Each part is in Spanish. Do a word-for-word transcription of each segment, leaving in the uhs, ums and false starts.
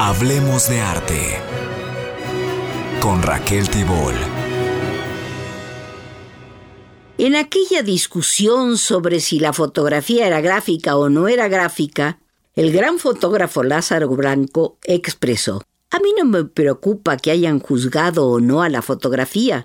Hablemos de arte con Raquel Tibol. En aquella discusión sobre si la fotografía era gráfica o no era gráfica, el gran fotógrafo Lázaro Branco expresó: a mí no me preocupa que hayan juzgado o no a la fotografía,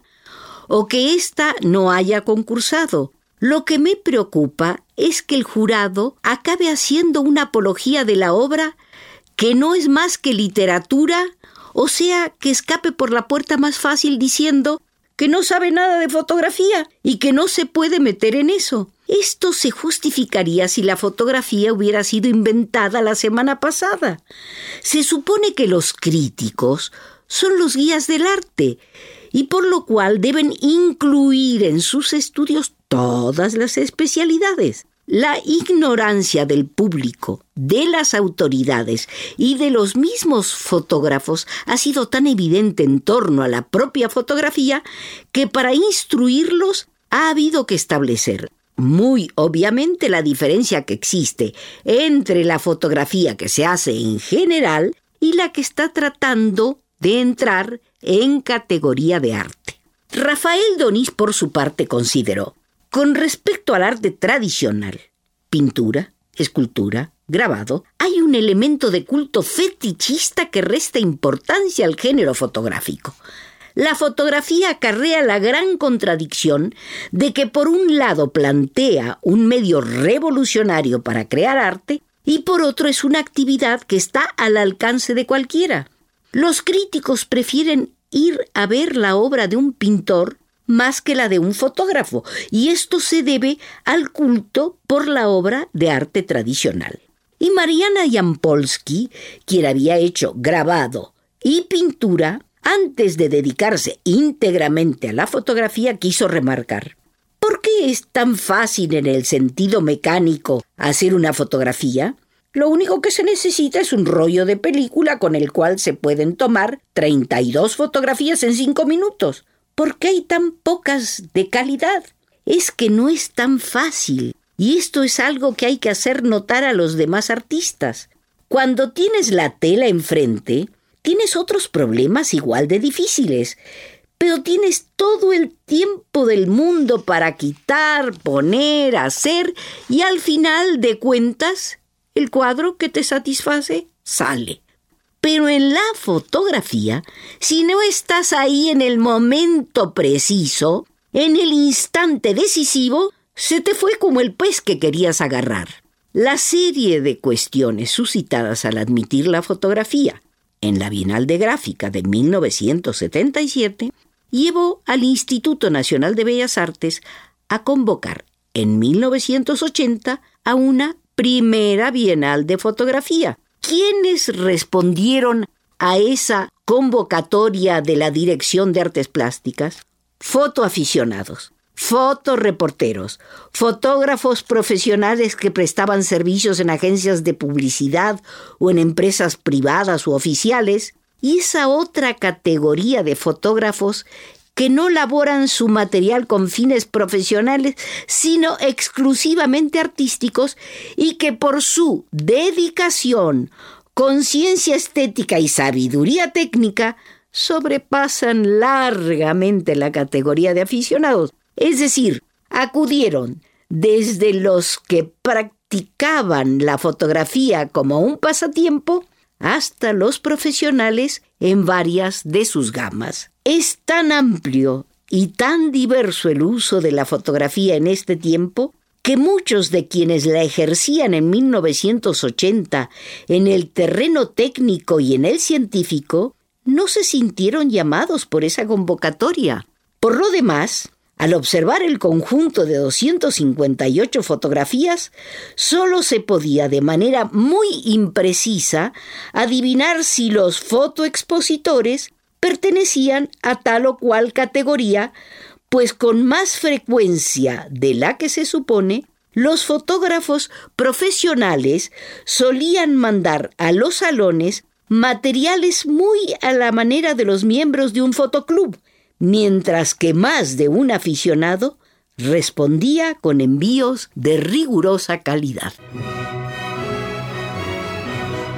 o que ésta no haya concursado. Lo que me preocupa es que el jurado acabe haciendo una apología de la obra que no es más que literatura, o sea, que escape por la puerta más fácil diciendo que no sabe nada de fotografía y que no se puede meter en eso. Esto se justificaría si la fotografía hubiera sido inventada la semana pasada. Se supone que los críticos son los guías del arte y por lo cual deben incluir en sus estudios todas las especialidades. La ignorancia del público, de las autoridades y de los mismos fotógrafos ha sido tan evidente en torno a la propia fotografía que para instruirlos ha habido que establecer muy obviamente la diferencia que existe entre la fotografía que se hace en general y la que está tratando de entrar en categoría de arte. Rafael Donís, por su parte, consideró: con respecto al arte tradicional, pintura, escultura, grabado, hay un elemento de culto fetichista que resta importancia al género fotográfico. La fotografía acarrea la gran contradicción de que por un lado plantea un medio revolucionario para crear arte y por otro es una actividad que está al alcance de cualquiera. Los críticos prefieren ir a ver la obra de un pintor más que la de un fotógrafo, y esto se debe al culto por la obra de arte tradicional. Y Mariana Jampolsky, quien había hecho grabado y pintura, antes de dedicarse íntegramente a la fotografía, quiso remarcar: ¿por qué es tan fácil en el sentido mecánico hacer una fotografía? Lo único que se necesita es un rollo de película con el cual se pueden tomar treinta y dos fotografías en cinco minutos. ¿Por qué hay tan pocas de calidad? Es que no es tan fácil, y esto es algo que hay que hacer notar a los demás artistas. Cuando tienes la tela enfrente, tienes otros problemas igual de difíciles, pero tienes todo el tiempo del mundo para quitar, poner, hacer, y al final de cuentas, el cuadro que te satisface sale. Pero en la fotografía, si no estás ahí en el momento preciso, en el instante decisivo, se te fue como el pez que querías agarrar. La serie de cuestiones suscitadas al admitir la fotografía en la Bienal de Gráfica de mil novecientos setenta y siete llevó al Instituto Nacional de Bellas Artes a convocar en mil novecientos ochenta a una primera Bienal de Fotografía. ¿Quiénes respondieron a esa convocatoria de la Dirección de Artes Plásticas? Fotoaficionados, fotoreporteros, fotógrafos profesionales que prestaban servicios en agencias de publicidad o en empresas privadas u oficiales, y esa otra categoría de fotógrafos que no laboran su material con fines profesionales, sino exclusivamente artísticos, y que por su dedicación, conciencia estética y sabiduría técnica sobrepasan largamente la categoría de aficionados. Es decir, acudieron desde los que practicaban la fotografía como un pasatiempo hasta los profesionales en varias de sus gamas. Es tan amplio y tan diverso el uso de la fotografía en este tiempo que muchos de quienes la ejercían en mil novecientos ochenta en el terreno técnico y en el científico no se sintieron llamados por esa convocatoria. Por lo demás, al observar el conjunto de doscientas cincuenta y ocho fotografías, solo se podía de manera muy imprecisa adivinar si los fotoexpositores pertenecían a tal o cual categoría, pues con más frecuencia de la que se supone, los fotógrafos profesionales solían mandar a los salones materiales muy a la manera de los miembros de un fotoclub, mientras que más de un aficionado respondía con envíos de rigurosa calidad.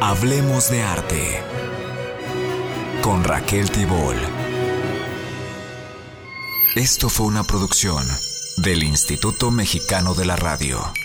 Hablemos de arte con Raquel Tibol. Esto fue una producción del Instituto Mexicano de la Radio.